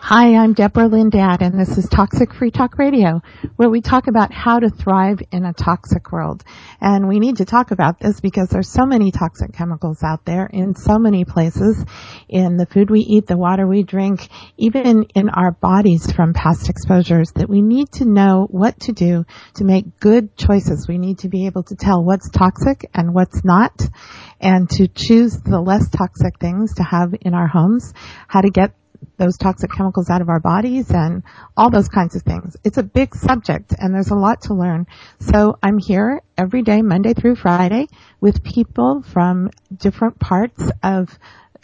Hi, I'm Deborah Lindad, and this is Toxic Free Talk Radio, where we talk about how to thrive in a toxic world. And we need to talk about this because there's so many toxic chemicals out there in so many places, in the food we eat, the water we drink, even in our bodies from past exposures, that we need to know what to do to make good choices. We need to be able to tell what's toxic and what's not, and to choose the less toxic things to have in our homes, how to get those toxic chemicals out of our bodies and all those kinds of things. It's a big subject and there's a lot to learn. So I'm here every day, Monday through Friday, with people from different parts of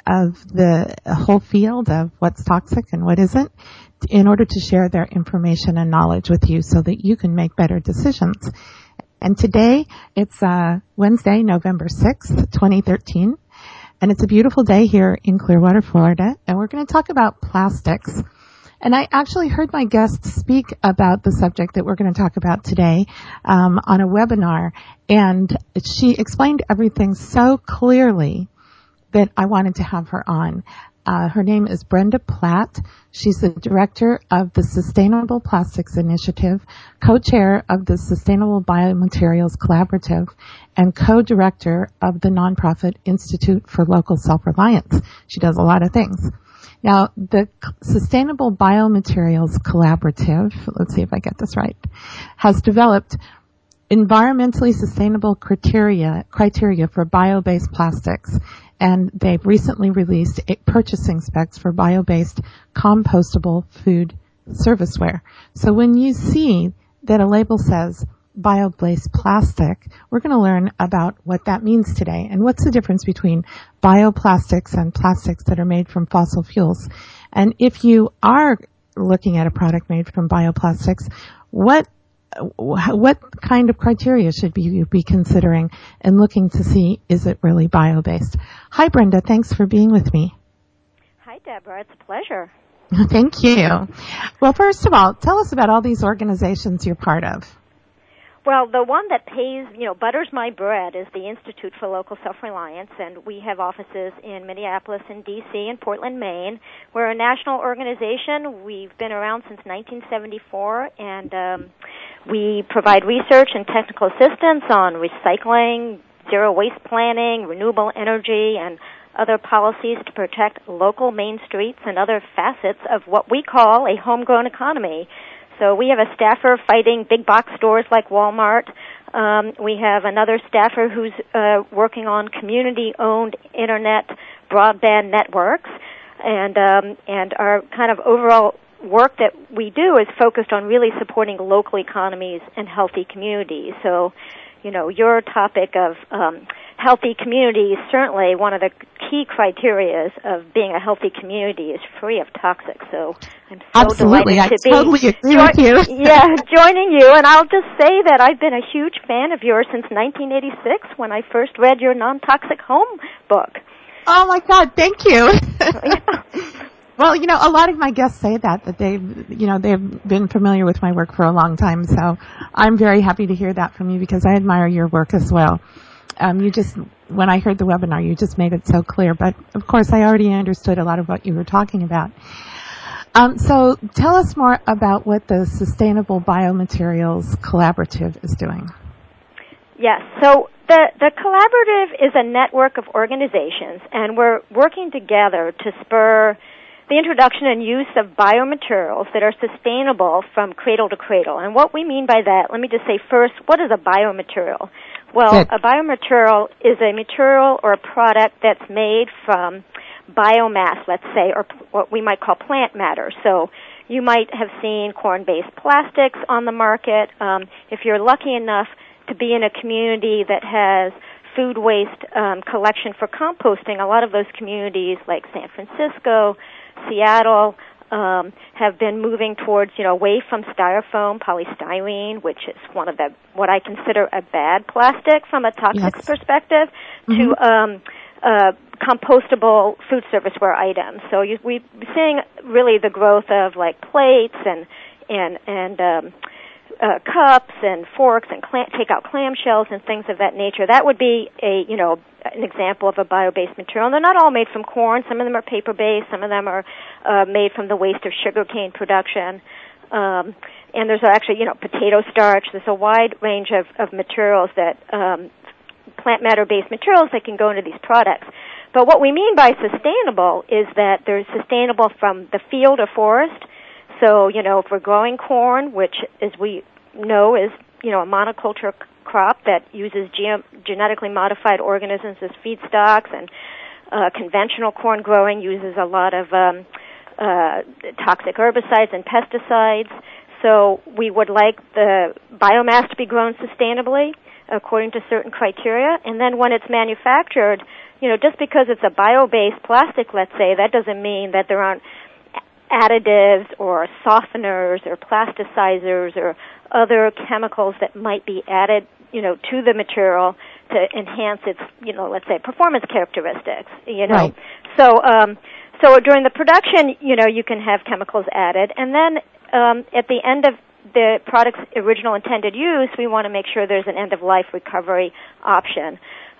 the whole field of what's toxic and what isn't, in order to share their information and knowledge with you so that you can make better decisions. And today, it's Wednesday, November 6th, 2013. And it's a beautiful day here in Clearwater, Florida, and we're going to talk about plastics. And I actually heard my guest speak about the subject that we're going to talk about today on a webinar, and she explained everything so clearly that I wanted to have her on. Her name is Brenda Platt. She's the director of the Sustainable Plastics Initiative, co-chair of the Sustainable Biomaterials Collaborative, and co-director of the nonprofit Institute for Local Self-Reliance. She does a lot of things. Now, the Sustainable Biomaterials Collaborative, let's see if I get this right, has developed environmentally sustainable criteria for bio-based plastics, and they've recently released purchasing specs for bio-based compostable food serviceware. So when you see that a label says bio-based plastic, we're going to learn about what that means today and what's the difference between bioplastics and plastics that are made from fossil fuels. And if you are looking at a product made from bioplastics, what kind of criteria should you be considering and looking to see, is it really bio-based? Hi, Brenda. Thanks for being with me. Hi, Deborah. It's a pleasure. Thank you. Well, first of all, tell us about all these organizations you're part of. Well, the one that butters my bread is the Institute for Local Self-Reliance, and we have offices in Minneapolis and D.C. and Portland, Maine. We're a national organization. We've been around since 1974, and we provide research and technical assistance on recycling, zero waste planning, renewable energy, and other policies to protect local main streets and other facets of what we call a homegrown economy. So we have a staffer fighting big box stores like Walmart. We have another staffer who's working on community-owned internet broadband networks, and our kind of overall work that we do is focused on really supporting local economies and healthy communities. So, your topic of healthy communities, certainly one of the key criteria of being a healthy community is free of toxics. So I'm so Absolutely. delighted to totally agree with you. joining you. And I'll just say that I've been a huge fan of yours since 1986 when I first read your Non-Toxic Home book. Oh, my God. Thank you. Well, a lot of my guests say that they've been familiar with my work for a long time. So I'm very happy to hear that from you because I admire your work as well. When I heard the webinar, you just made it so clear. But, of course, I already understood a lot of what you were talking about. So tell us more about what the Sustainable Biomaterials Collaborative is doing. Yes. So the collaborative is a network of organizations, and we're working together to spur the introduction and use of biomaterials that are sustainable from cradle to cradle. And what we mean by that, let me just say first, what is a biomaterial? Well, a biomaterial is a material or a product that's made from biomass, let's say, or what we might call plant matter. So you might have seen corn-based plastics on the market. If you're lucky enough to be in a community that has food waste collection for composting, a lot of those communities like San Francisco, Seattle, have been moving towards, away from styrofoam, polystyrene, which is one of what I consider a bad plastic from a toxics perspective, to compostable food serviceware items. So we're seeing really the growth of like plates and cups and forks and take-out clamshells and things of that nature. That would be an example of a bio-based material. And they're not all made from corn. Some of them are paper-based. Some of them are made from the waste of sugarcane production. And there's actually, potato starch. There's a wide range of materials that plant matter-based materials that can go into these products. But what we mean by sustainable is that they're sustainable from the field or forest. So, if we're growing corn, which, as we know, is, a monoculture crop that uses genetically modified organisms as feedstocks, and conventional corn growing uses a lot of toxic herbicides and pesticides. So we would like the biomass to be grown sustainably according to certain criteria. And then when it's manufactured, just because it's a bio-based plastic, let's say, that doesn't mean that there aren't additives or softeners or plasticizers or other chemicals that might be added, to the material to enhance its, let's say, performance characteristics, Right. So during the production, you can have chemicals added, and then at the end of the product's original intended use, we want to make sure there's an end-of-life recovery option.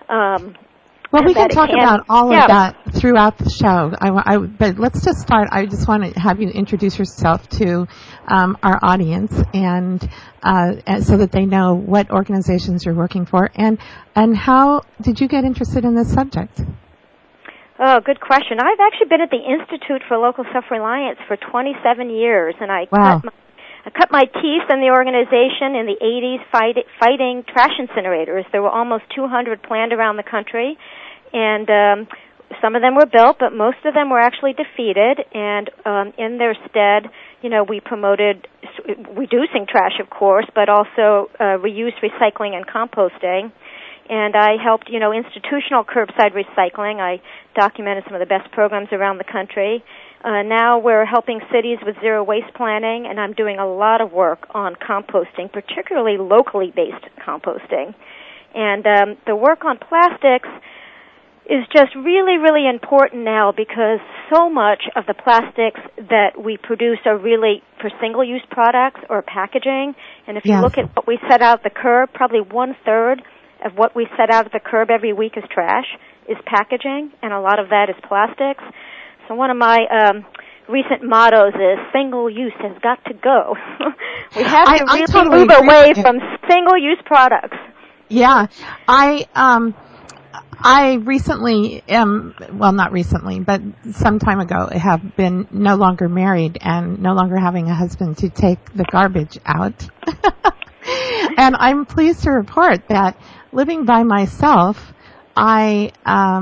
Well, we can talk about all of that throughout the show. But let's just start. I just want to have you introduce yourself to our audience, and so that they know what organizations you're working for, and how did you get interested in this subject? Oh, good question. I've actually been at the Institute for Local Self-Reliance for 27 years, and I cut my teeth in the organization in the 80s fighting trash incinerators. There were almost 200 planned around the country, and some of them were built, but most of them were actually defeated, and in their stead, we promoted reducing trash, of course, but also reuse, recycling, and composting. And I helped, institutional curbside recycling. I documented some of the best programs around the country. Now we're helping cities with zero waste planning, and I'm doing a lot of work on composting, particularly locally based composting. And the work on plastics is just really, really important now because so much of the plastics that we produce are really for single-use products or packaging. And if you look at what we set out the curb, probably 1/3 of what we set out at the curb every week is trash, is packaging, and a lot of that is plastics. So one of my recent mottos is single use has got to go. We have to really move away from single-use products. Yeah. I recently not recently, but some time ago, have been no longer married and no longer having a husband to take the garbage out. And I'm pleased to report that living by myself, they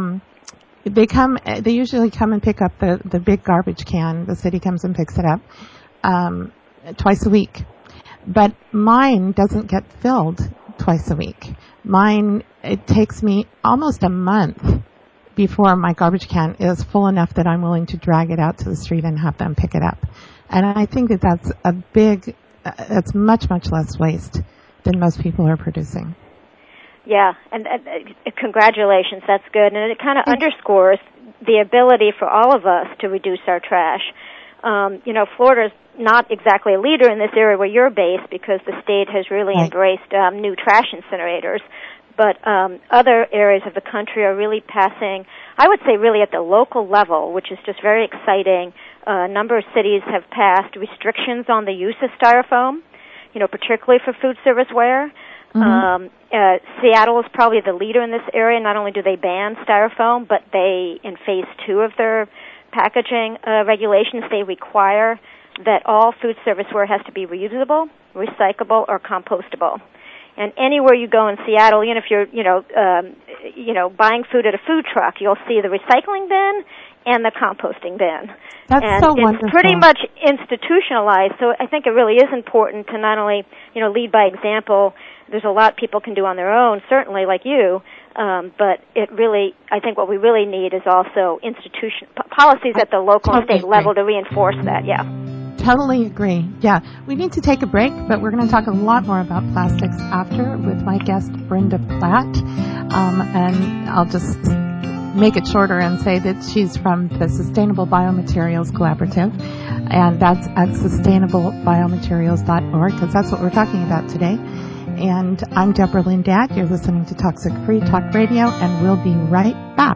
usually come and pick up the big garbage can. The city comes and picks it up, twice a week. But mine doesn't get filled twice a week. Mine, it takes me almost a month before my garbage can is full enough that I'm willing to drag it out to the street and have them pick it up. And I think that that's much, much less waste than most people are producing. Yeah, and congratulations, that's good. And it kind of underscores the ability for all of us to reduce our trash. Florida's not exactly a leader in this area where you're based because the state has really embraced new trash incinerators. But other areas of the country are really passing, I would say really at the local level, which is just very exciting. A number of cities have passed restrictions on the use of styrofoam, particularly for food service ware. Mm-hmm. Seattle is probably the leader in this area. Not only do they ban styrofoam, but in phase 2 of their packaging regulations, they require that all food service ware has to be reusable, recyclable, or compostable. And anywhere you go in Seattle, even if you're, buying food at a food truck, you'll see the recycling bin and the composting bin. That's so wonderful. It's pretty much institutionalized, so I think it really is important to not only, lead by example. There's a lot people can do on their own, certainly, like you, but I think what we really need is also policies at the local and state level to reinforce that, Totally agree. Yeah. We need to take a break, but we're going to talk a lot more about plastics after with my guest, Brenda Platt. And I'll just make it shorter and say that she's from the Sustainable Biomaterials Collaborative. and that's at sustainablebiomaterials.org, because that's what we're talking about today. And I'm Deborah Lynn Dadd. You're listening to Toxic Free Talk Radio, and we'll be right back.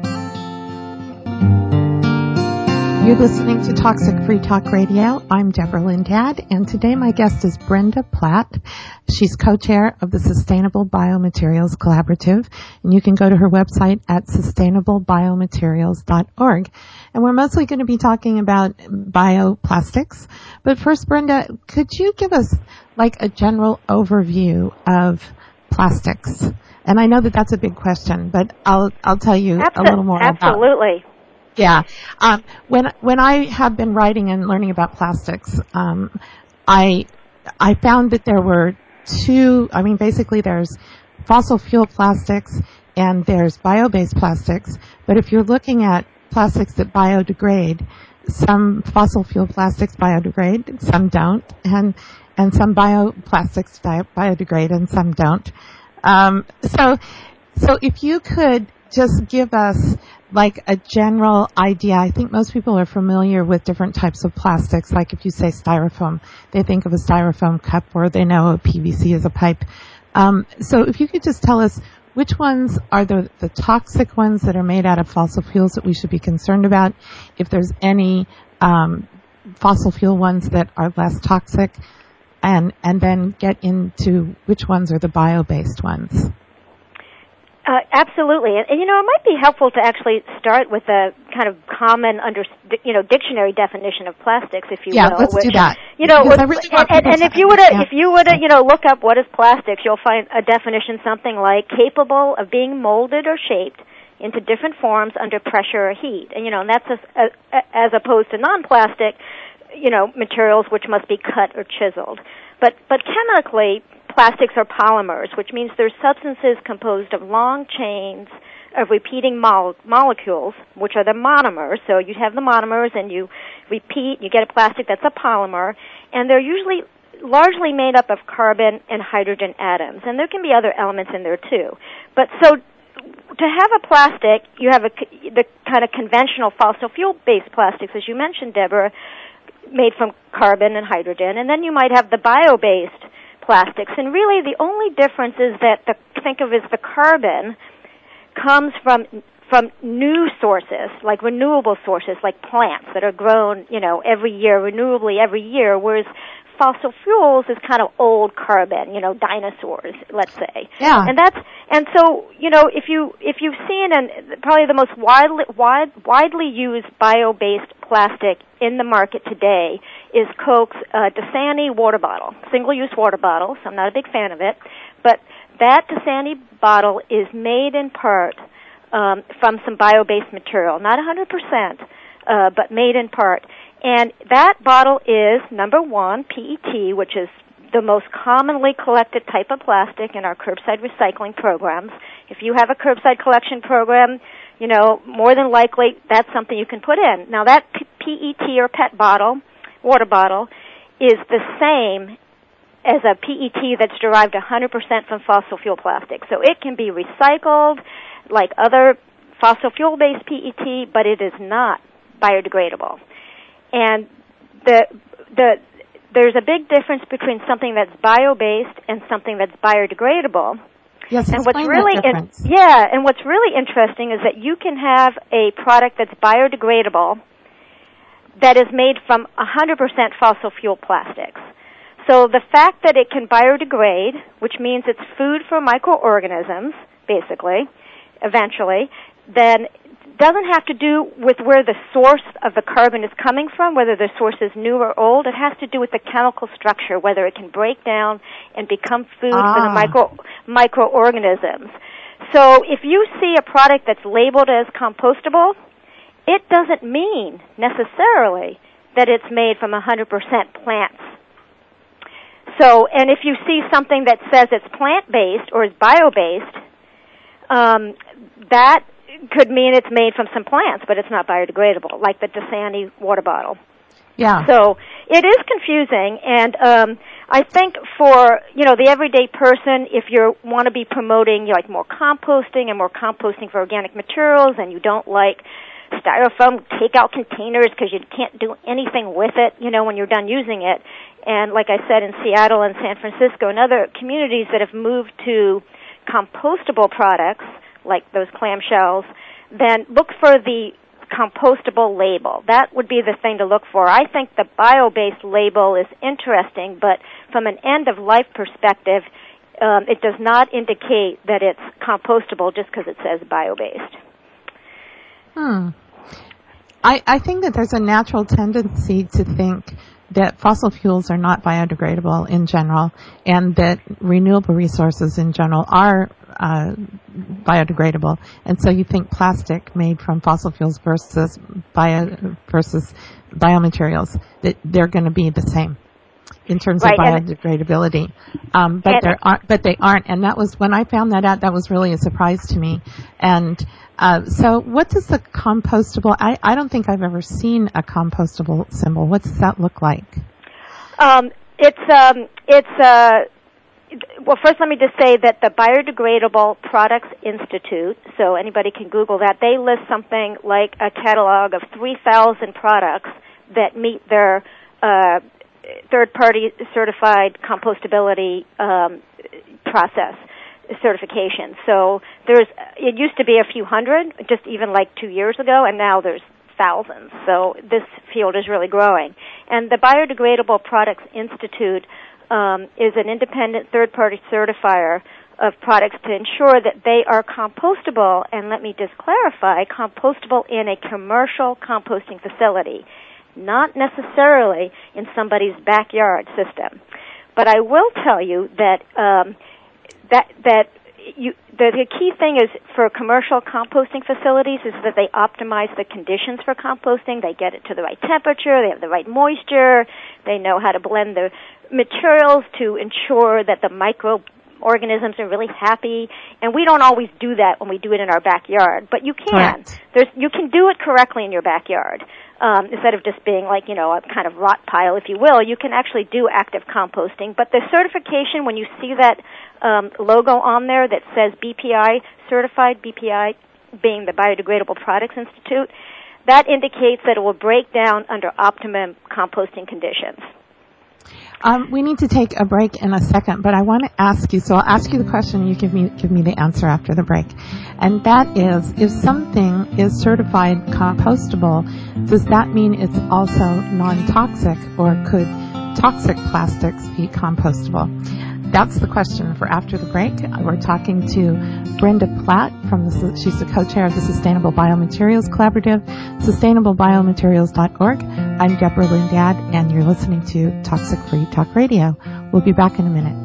You're listening to Toxic Free Talk Radio. I'm Deborah Lynn Dadd, and today my guest is Brenda Platt. She's co-chair of the Sustainable Biomaterials Collaborative, and you can go to her website at sustainablebiomaterials.org. And we're mostly going to be talking about bioplastics. But first, Brenda, could you give us like a general overview of plastics? And I know that that's a big question, but I'll tell you a little more about it. Absolutely. Yeah. When I have been writing and learning about plastics, I found that there were basically there's fossil fuel plastics and there's bio-based plastics. But if you're looking at plastics that biodegrade, some fossil fuel plastics biodegrade, some don't, and some bioplastics biodegrade and some don't. So if you could just give us like a general idea. I think most people are familiar with different types of plastics. Like if you say styrofoam, they think of a styrofoam cup, or they know a PVC is a pipe. So if you could just tell us which ones are the toxic ones that are made out of fossil fuels that we should be concerned about, if there's any fossil fuel ones that are less toxic, and then get into which ones are the bio-based ones. Absolutely. And, it might be helpful to actually start with a kind of common, dictionary definition of plastics, if you will. Yeah, let's do that. And if you were to, look up what is plastics, you'll find a definition something like capable of being molded or shaped into different forms under pressure or heat. And, and that's as opposed to non-plastic, materials which must be cut or chiseled. But chemically, plastics are polymers, which means they're substances composed of long chains of repeating molecules, which are the monomers. So you have the monomers and you repeat, you get a plastic that's a polymer, and they're usually largely made up of carbon and hydrogen atoms. And there can be other elements in there too. But so to have a plastic, you have the kind of conventional fossil fuel-based plastics, as you mentioned, Deborah, made from carbon and hydrogen, and then you might have the bio-based plastics. And really the only difference is that think of as the carbon comes from new sources, like renewable sources, like plants that are grown, every year, renewably every year, whereas fossil fuels is kind of old carbon, dinosaurs, let's say. Yeah. And so, if you've seen, and probably the most widely used bio-based plastic in the market today is Coke's Dasani water bottle, single-use water bottle. So I'm not a big fan of it, but that Dasani bottle is made in part from some bio-based material, not 100%, but made in part. And that bottle is, number one, PET, which is the most commonly collected type of plastic in our curbside recycling programs. If you have a curbside collection program, more than likely that's something you can put in. Now that PET or PET bottle, water bottle, is the same as a PET that's derived 100% from fossil fuel plastic. So it can be recycled like other fossil fuel-based PET, but it is not biodegradable. And there's a big difference between something that's bio-based and something that's biodegradable. Yes, and what's really difference. and what's really interesting is that you can have a product that's biodegradable that is made from 100% fossil fuel plastics. So the fact that it can biodegrade, which means it's food for microorganisms, basically, eventually, then doesn't have to do with where the source of the carbon is coming from, whether the source is new or old. It has to do with the chemical structure, whether it can break down and become food for the microorganisms. So if you see a product that's labeled as compostable, it doesn't mean necessarily that it's made from 100% plants. So, and if you see something that says it's plant-based or is bio-based, that could mean it's made from some plants, but it's not biodegradable, like the Dasani water bottle. Yeah. So it is confusing, and I think for the everyday person, if you want to be promoting more composting and more composting for organic materials, and you don't like styrofoam takeout containers because you can't do anything with it, when you're done using it. And like I said, in Seattle and San Francisco and other communities that have moved to compostable products, like those clamshells, then look for the compostable label. That would be the thing to look for. I think the bio-based label is interesting, but from an end-of-life perspective, it does not indicate that it's compostable just because it says bio-based. I think that there's a natural tendency to think that fossil fuels are not biodegradable in general, and that renewable resources in general are biodegradable. And so you think plastic made from fossil fuels versus biomaterials, that they're going to be the same in terms of biodegradability. But they aren't. And that was, when I found that out, that was really a surprise to me. And so what does the compostable, I don't think I've ever seen a compostable symbol. What does that look like? Well, first let me just say that the Biodegradable Products Institute, so anybody can Google that, they list something like a catalog of 3,000 products that meet their third-party certified compostability process certification. So it used to be a few hundred, just even like 2 years ago, and now there's thousands. So this field is really growing. And the Biodegradable Products Institute is an independent third-party certifier of products to ensure that they are compostable, and let me just clarify, compostable in a commercial composting facility, not necessarily in somebody's backyard system. But I will tell you that the key thing is for commercial composting facilities is that they optimize the conditions for composting. They get it to the right temperature. They have the right moisture. They know how to blend the materials to ensure that the microorganisms are really happy. And we don't always do that when we do it in our backyard, but you can. You can do it correctly in your backyard. Instead of just being like, a kind of rot pile, if you will, you can actually do active composting. But the certification, when you see that logo on there that says BPI certified, BPI being the Biodegradable Products Institute, that indicates that it will break down under optimum composting conditions. We need to take a break in a second, but I want to ask you, so I'll ask you the question and you give me the answer after the break. And that is, if something is certified compostable, does that mean it's also non-toxic, or could toxic plastics be compostable? That's the question for after the break. We're talking to Brenda Platt she's the co-chair of the Sustainable Biomaterials Collaborative, sustainablebiomaterials.org. I'm Deborah Lindad, and you're listening to Toxic Free Talk Radio. We'll be back in a minute.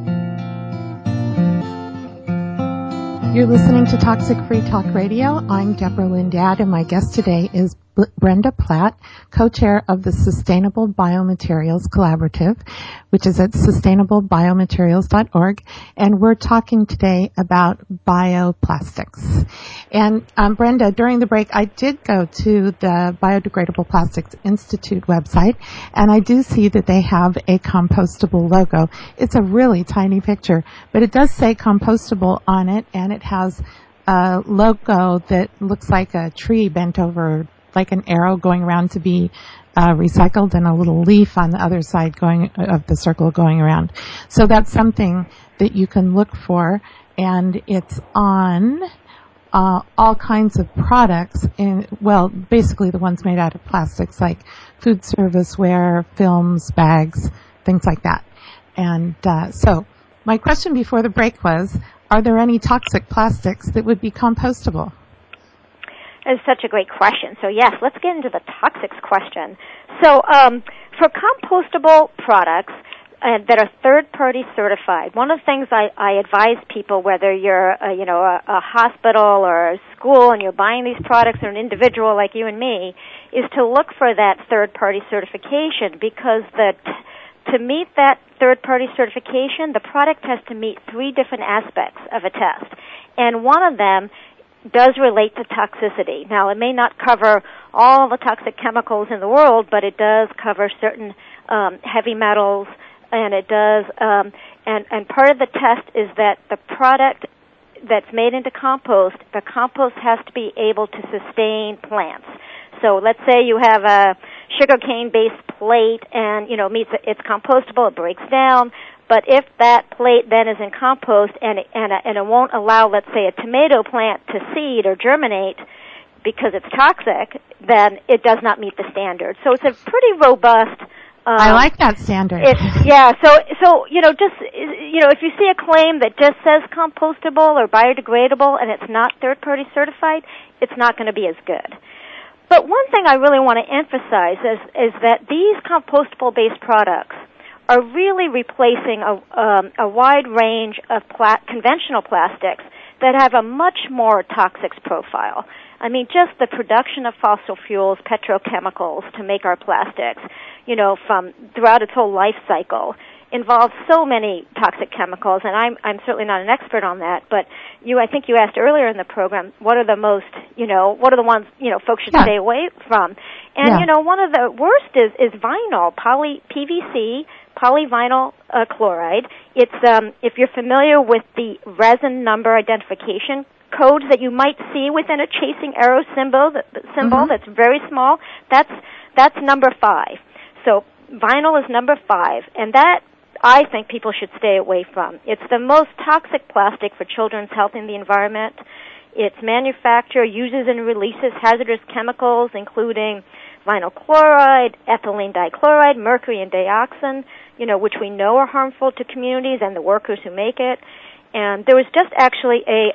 You're listening to Toxic Free Talk Radio. I'm Deborah Lindad, and my guest today is Brenda Platt, co-chair of the Sustainable Biomaterials Collaborative, which is at sustainablebiomaterials.org, and we're talking today about bioplastics. And Brenda, during the break, I did go to the Biodegradable Plastics Institute website, and I do see that they have a compostable logo. It's a really tiny picture, but it does say compostable on it, and it has a logo that looks like a tree bent over, like an arrow going around to be recycled, and a little leaf on the other side of the circle going around. So that's something that you can look for, and it's on all kinds of products, basically the ones made out of plastics, like food service ware, films, bags, things like that. And so my question before the break was, are there any toxic plastics that would be compostable? That's such a great question. So yes, let's get into the toxics question. So for compostable products that are third-party certified, one of the things I advise people, whether you're a hospital or a school and you're buying these products, or an individual like you and me, is to look for that third-party certification, because to meet that third-party certification, the product has to meet 3 different aspects of a test, and one of them does relate to toxicity. Now, it may not cover all the toxic chemicals in the world, but it does cover certain heavy metals, and it does, and part of the test is that the product that's made into compost, the compost has to be able to sustain plants. So let's say you have a sugarcane-based plate and, it's compostable, it breaks down. But if that plate then is in compost and it won't allow, let's say, a tomato plant to seed or germinate because it's toxic, then it does not meet the standard. So it's a pretty robust. I like that standard. So if you see a claim that just says compostable or biodegradable and it's not third-party certified, it's not going to be as good. But one thing I really want to emphasize is that these compostable-based products are really replacing a wide range of conventional plastics that have a much more toxic profile. I mean, just the production of fossil fuels, petrochemicals to make our plastics, from throughout its whole life cycle, involves so many toxic chemicals, and I'm certainly not an expert on that, but I think you asked earlier in the program, what are the most, what are the ones, folks should stay away from? And, one of the worst is vinyl, PVC, polyvinyl chloride. It's, if you're familiar with the resin number identification codes that you might see within a chasing arrow symbol, that's very small, that's number 5. So vinyl is number 5, and that I think people should stay away from. It's the most toxic plastic for children's health in the environment. Its manufacturer uses and releases hazardous chemicals, including vinyl chloride, ethylene dichloride, mercury and dioxin, which we know are harmful to communities and the workers who make it. And there was just actually a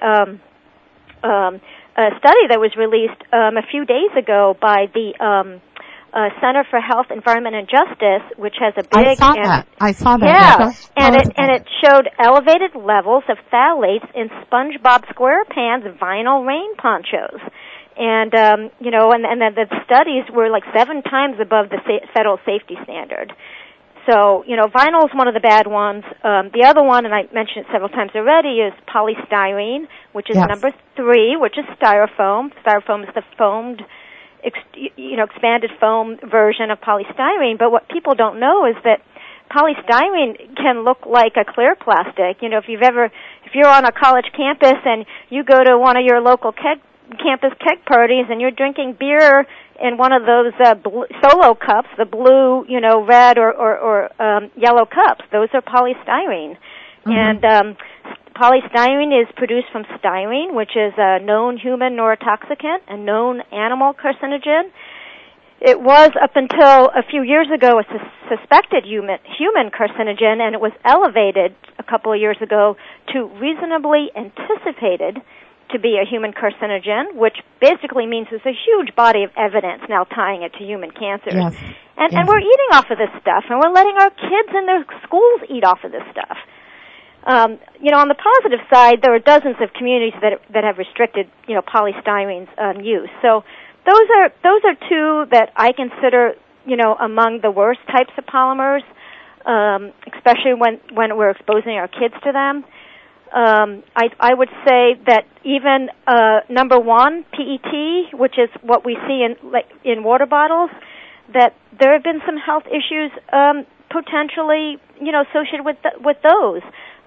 study that was released a few days ago by the Center for Health, Environment, and Justice, which has a big... I saw that. Yeah, and it showed elevated levels of phthalates in SpongeBob SquarePants vinyl rain ponchos. And, and the studies were like 7 times above the federal safety standard. So, vinyl is one of the bad ones. The other one, and I mentioned it several times already, is polystyrene, which is number 3, which is styrofoam. Styrofoam is the foamed, expanded foam version of polystyrene. But what people don't know is that polystyrene can look like a clear plastic. If you're on a college campus and you go to one of your local campus keg parties and you're drinking beer in one of those solo cups, the blue, red or yellow cups, those are polystyrene. And polystyrene is produced from styrene, which is a known human neurotoxicant, a known animal carcinogen. It was, up until a few years ago, a suspected human carcinogen, and it was elevated a couple of years ago to reasonably anticipated to be a human carcinogen, which basically means there's a huge body of evidence now tying it to human cancers. Yes. And we're eating off of this stuff, and we're letting our kids in their schools eat off of this stuff. On the positive side, there are dozens of communities that have restricted, polystyrene's use. So those are 2 that I consider, among the worst types of polymers, especially when we're exposing our kids to them. I would say that even number 1, PET, which is what we see in water bottles, that there have been some health issues potentially, associated with those.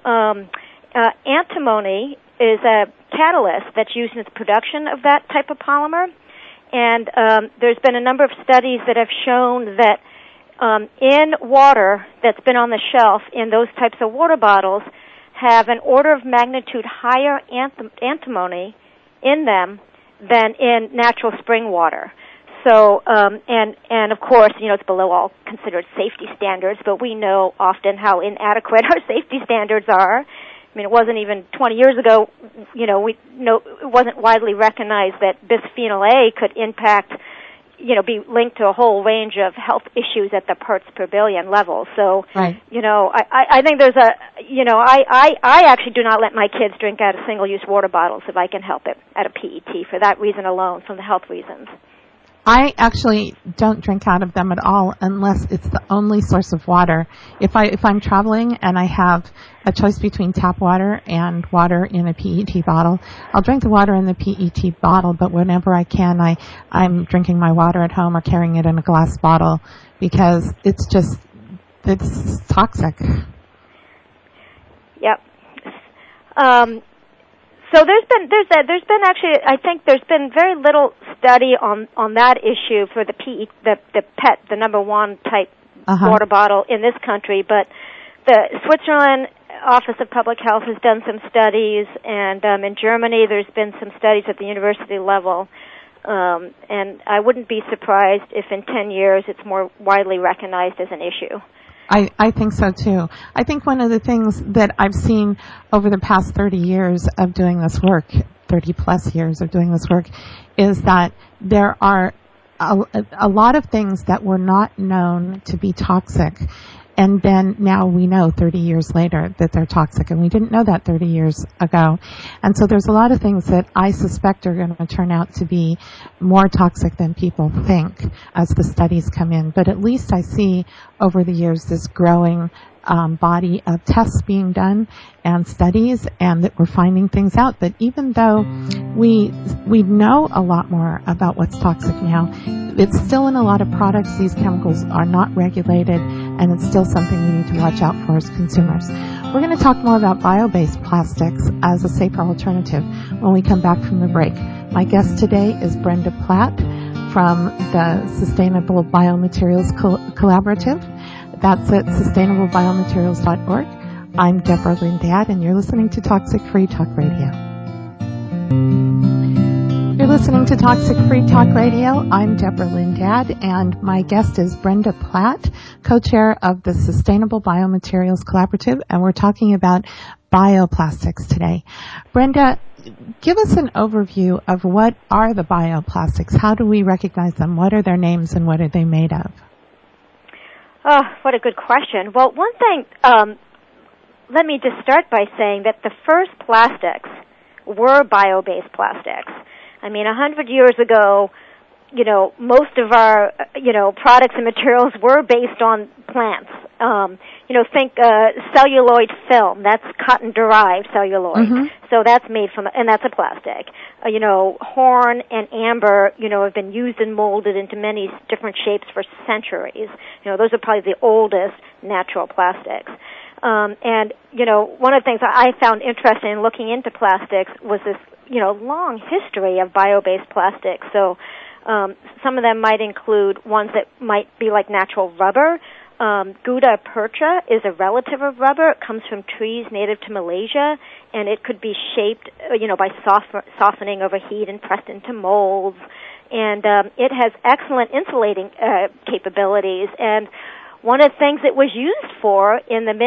Antimony is a catalyst that's used in the production of that type of polymer, and there's been a number of studies that have shown that in water that's been on the shelf in those types of water bottles have an order of magnitude higher antimony in them than in natural spring water. So, and of course, it's below all considered safety standards, but we know often how inadequate our safety standards are. I mean, it wasn't even 20 years ago, it wasn't widely recognized that bisphenol A could impact, be linked to a whole range of health issues at the parts per billion level. So, right. I think there's I actually do not let my kids drink out of single-use water bottles if I can help it, out of PET, for that reason alone, from the health reasons. I actually don't drink out of them at all unless it's the only source of water. If I'm traveling and I have a choice between tap water and water in a PET bottle, I'll drink the water in the PET bottle, but whenever I can, I'm drinking my water at home or carrying it in a glass bottle because it's toxic. Yep. So there's been actually, I think there's been very little study on that issue for the PET, the number one type water bottle in this country, but the Switzerland Office of Public Health has done some studies, and in Germany there's been some studies at the university level, and I wouldn't be surprised if in 10 years it's more widely recognized as an issue. I think so too. I think one of the things that I've seen over the past 30 years of doing this work, 30 plus years of doing this work, is that there are a lot of things that were not known to be toxic. And then now we know 30 years later that they're toxic, and we didn't know that 30 years ago. And so there's a lot of things that I suspect are going to turn out to be more toxic than people think as the studies come in. But at least I see over the years this growing body of tests being done and studies, and that we're finding things out. But even though we know a lot more about what's toxic now, it's still in a lot of products. These chemicals are not regulated, and it's still something we need to watch out for as consumers. We're going to talk more about bio-based plastics as a safer alternative when we come back from the break. My guest today is Brenda Platt from the Sustainable Biomaterials Collaborative. That's at sustainablebiomaterials.org. I'm Deborah Lindad, and you're listening to Toxic Free Talk Radio. You're listening to Toxic Free Talk Radio. I'm Deborah Lindad, and my guest is Brenda Platt, co-chair of the Sustainable Biomaterials Collaborative, and we're talking about bioplastics today. Brenda, give us an overview of what are the bioplastics. How do we recognize them? What are their names, and what are they made of? Oh, what a good question. Well, one thing, let me just start by saying that the first plastics were bio-based plastics. I mean, 100 years ago, most of our, products and materials were based on plants. Think celluloid film. That's cotton-derived celluloid. Mm-hmm. So that's made from, and that's a plastic. Horn and amber, have been used and molded into many different shapes for centuries. Those are probably the oldest natural plastics. And one of the things I found interesting in looking into plastics was this, long history of bio-based plastics. So, some of them might include ones that might be like natural rubber. Gutta percha is a relative of rubber. It comes from trees native to Malaysia, and it could be shaped, by softening over heat and pressed into molds. And it has excellent insulating capabilities. And one of the things it was used for in the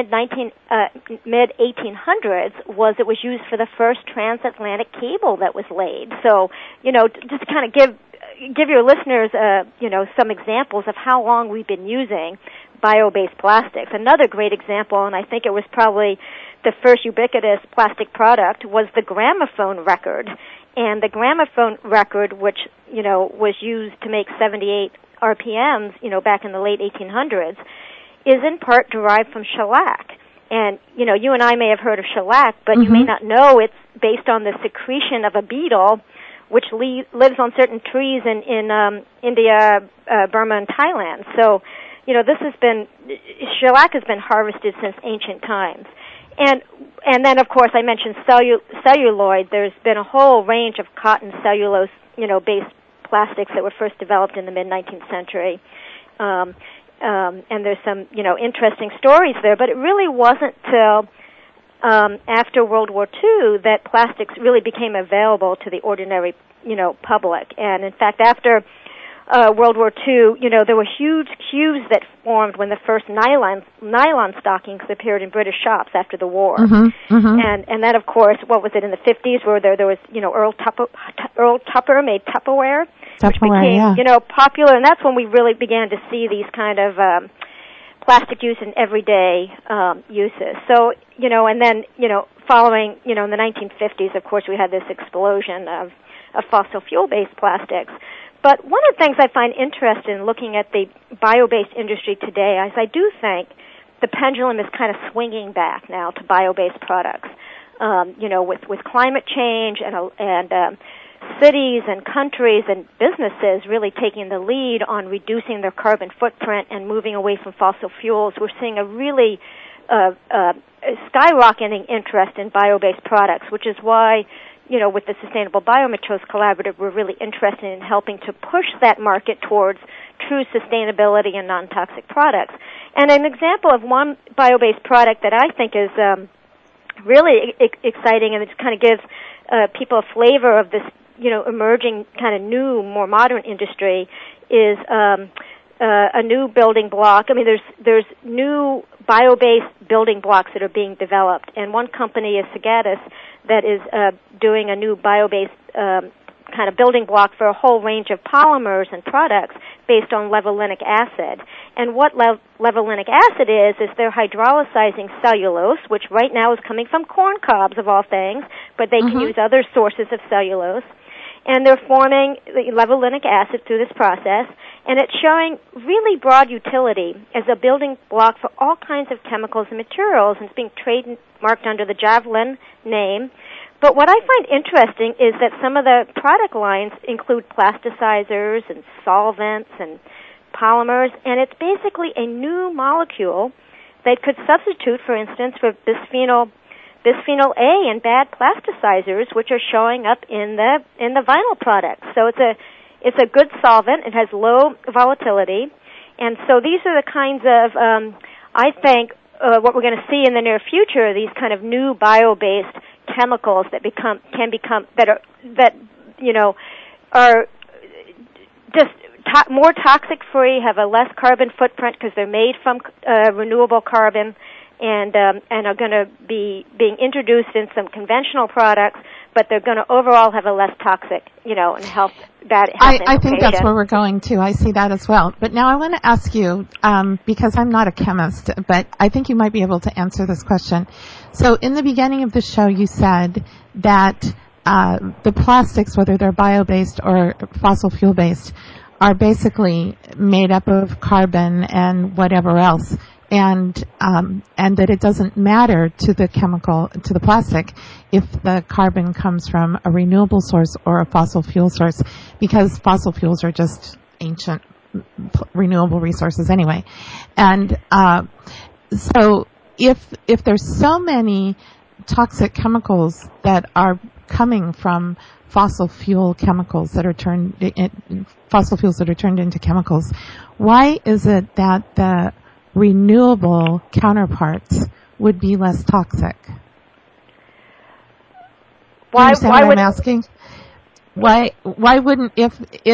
mid-1800s was it was used for the first transatlantic cable that was laid. So, just to kind of give your listeners, some examples of how long we've been using bio-based plastics. Another great example, and I think it was probably the first ubiquitous plastic product, was the gramophone record. And the gramophone record, which, was used to make 78 RPMs, back in the late 1800s, is in part derived from shellac. And, you and I may have heard of shellac, but mm-hmm. you may not know it's based on the secretion of a beetle which lives on certain trees in India, Burma, and Thailand. So, shellac has been harvested since ancient times. And then, of course, I mentioned celluloid. There's been a whole range of cotton cellulose, based plastics that were first developed in the mid-19th century. And there's some, interesting stories there, but it really wasn't till after World War II that plastics really became available to the ordinary, public. And in fact, after World War II, there were huge queues that formed when the first nylon stockings appeared in British shops after the war. Mm-hmm, mm-hmm. And then, of course, what was it, in the 50s, where there was, Earl Tupper made Tupperware, which became, yeah. Popular. And that's when we really began to see these kind of plastic use in everyday uses. So, and then, following, in the 1950s, of course, we had this explosion of fossil fuel-based plastics. But one of the things I find interesting in looking at the bio-based industry today is I do think the pendulum is kind of swinging back now to bio-based products. With climate change and cities and countries and businesses really taking the lead on reducing their carbon footprint and moving away from fossil fuels, we're seeing a really skyrocketing interest in bio-based products, which is why, with the Sustainable Biomaterials Collaborative, we're really interested in helping to push that market towards true sustainability and non-toxic products. And an example of one bio-based product that I think is really exciting, and it kind of gives people a flavor of this, emerging kind of new, more modern industry, is a new building block. I mean, there's new bio-based building blocks that are being developed, and one company is Segatis that is doing a new bio-based kind of building block for a whole range of polymers and products based on levulinic acid. And what levulinic acid is they're hydrolysizing cellulose, which right now is coming from corn cobs of all things, but they can use other sources of cellulose. And they're forming the levulinic acid through this process, and it's showing really broad utility as a building block for all kinds of chemicals and materials, and it's being trademarked under the Javelin name. But what I find interesting is that some of the product lines include plasticizers and solvents and polymers, and it's basically a new molecule that could substitute, for instance, for bisphenol A and bad plasticizers, which are showing up in the vinyl products. So it's a good solvent. It has low volatility, and so these are the kinds of I think what we're going to see in the near future are these kind of new bio-based chemicals that are just more toxic free, have a less carbon footprint because they're made from renewable carbon, and are going to be being introduced in some conventional products, but they're going to overall have a less toxic, and health I think that's where we're going to. I see that as well. But now I want to ask you, because I'm not a chemist, but I think you might be able to answer this question. So in the beginning of the show, you said that the plastics, whether they're bio-based or fossil fuel-based, are basically made up of carbon and whatever else. And that it doesn't matter to the chemical, to the plastic, if the carbon comes from a renewable source or a fossil fuel source, because fossil fuels are just ancient renewable resources anyway. And so if there's so many toxic chemicals that are coming from fossil fuels that are turned into chemicals, why is it that the renewable counterparts would be less toxic? Why I'm asking? Why wouldn't, if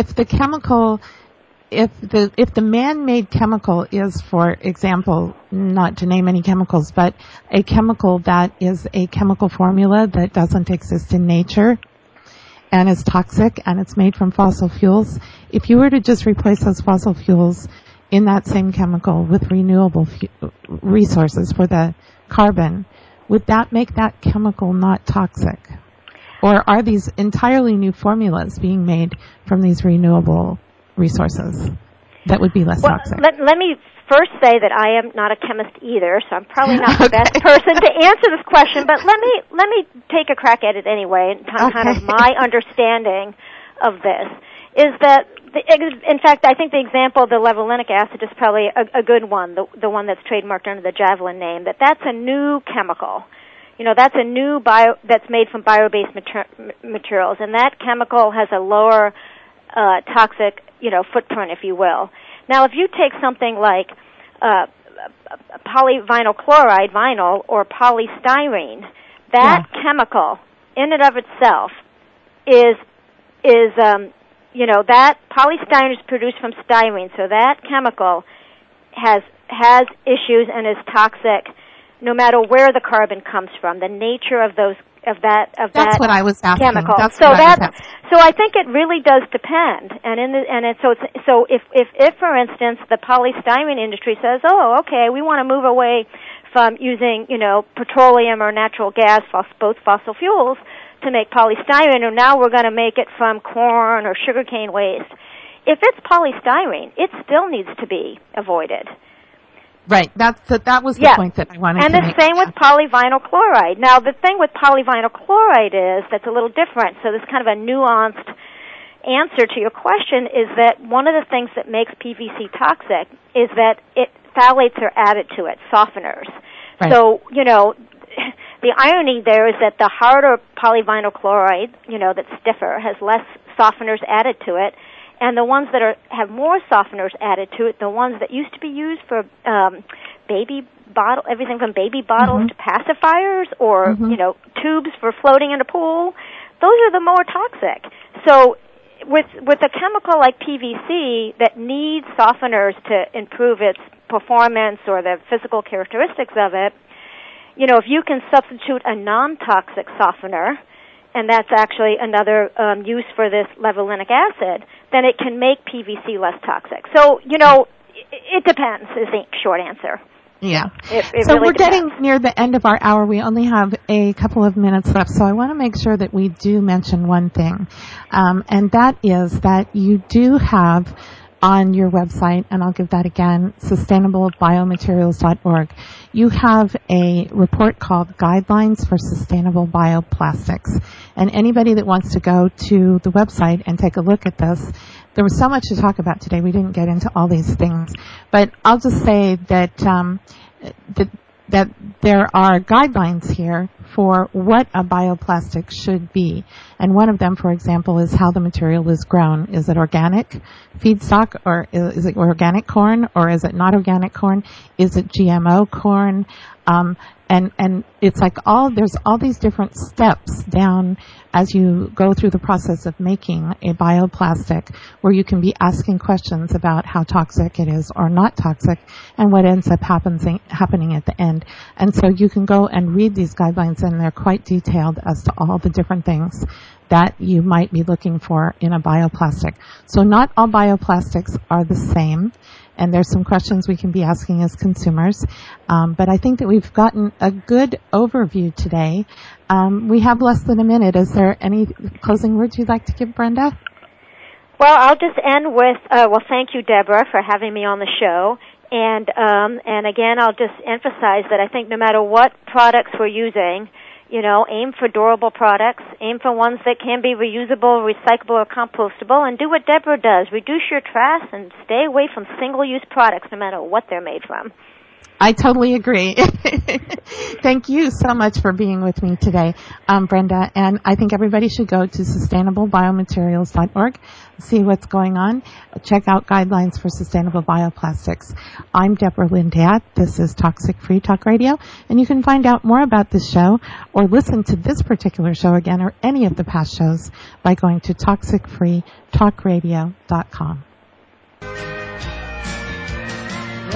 the man-made chemical is, for example, not to name any chemicals, but a chemical that is a chemical formula that doesn't exist in nature and is toxic and it's made from fossil fuels, if you were to just replace those fossil fuels in that same chemical with renewable resources for the carbon, would that make that chemical not toxic? Or are these entirely new formulas being made from these renewable resources that would be less toxic? Let me first say that I am not a chemist either, so I'm probably not the best person to answer this question, but let me take a crack at it anyway, and kind of my understanding of this is that, in fact, I think the example of the levulinic acid is probably a good one, the one that's trademarked under the Javelin name, that's a new chemical. That's a new that's made from bio-based materials, and that chemical has a lower toxic, footprint, if you will. Now, if you take something like polyvinyl chloride, vinyl, or polystyrene, that chemical in and of itself is that polystyrene is produced from styrene, so that chemical has issues and is toxic no matter where the carbon comes from, the nature of That's what I was asking. Chemical. So I think it really does depend. So if for instance the polystyrene industry says, "Oh, okay, we want to move away from using, petroleum or natural gas, both fossil fuels, to make polystyrene, and now we're going to make it from corn or sugarcane waste." If it's polystyrene, it still needs to be avoided. Right. That was the point that I wanted to make. And the same with polyvinyl chloride. Now, the thing with polyvinyl chloride is that's a little different. So this is kind of a nuanced answer to your question is that one of the things that makes PVC toxic is that phthalates are added to it, softeners. Right. So, the the irony there is that the harder polyvinyl chloride, that's stiffer, has less softeners added to it, and the ones that have more softeners added to it, the ones that used to be used for everything from baby bottles to pacifiers, or tubes for floating in a pool, those are the more toxic. So with a chemical like PVC that needs softeners to improve its performance or the physical characteristics of it, if you can substitute a non-toxic softener, and that's actually another use for this levulinic acid, then it can make PVC less toxic. So, it depends is the short answer. Yeah. It so really we're depends. Getting near the end of our hour. We only have a couple of minutes left, so I want to make sure that we do mention one thing, and that is that you do have on your website, and I'll give that again, sustainablebiomaterials.org. You have a report called Guidelines for Sustainable Bioplastics. And anybody that wants to go to the website and take a look at this, there was so much to talk about today. We didn't get into all these things. But I'll just say that that there are guidelines here for what a bioplastic should be. And one of them, for example, is how the material is grown. Is it organic feedstock, or is it organic corn, or is it not organic corn? Is it GMO corn? And it's like there's all these different steps down as you go through the process of making a bioplastic, where you can be asking questions about how toxic it is or not toxic, and what ends up happening at the end. And so you can go and read these guidelines, and they're quite detailed as to all the different things that you might be looking for in a bioplastic. So not all bioplastics are the same, and there's some questions we can be asking as consumers. But I think that we've gotten a good overview today. We have less than a minute. Is there any closing words you'd like to give, Brenda? Well, I'll just end with, thank you, Deborah, for having me on the show. And again, I'll just emphasize that I think no matter what products we're using, aim for durable products, aim for ones that can be reusable, recyclable, or compostable, and do what Deborah does. Reduce your trash and stay away from single-use products no matter what they're made from. I totally agree. Thank you so much for being with me today, Brenda. And I think everybody should go to sustainablebiomaterials.org, see what's going on, check out guidelines for sustainable bioplastics. I'm Deborah Lindat. This is Toxic Free Talk Radio, and you can find out more about this show or listen to this particular show again or any of the past shows by going to toxicfreetalkradio.com.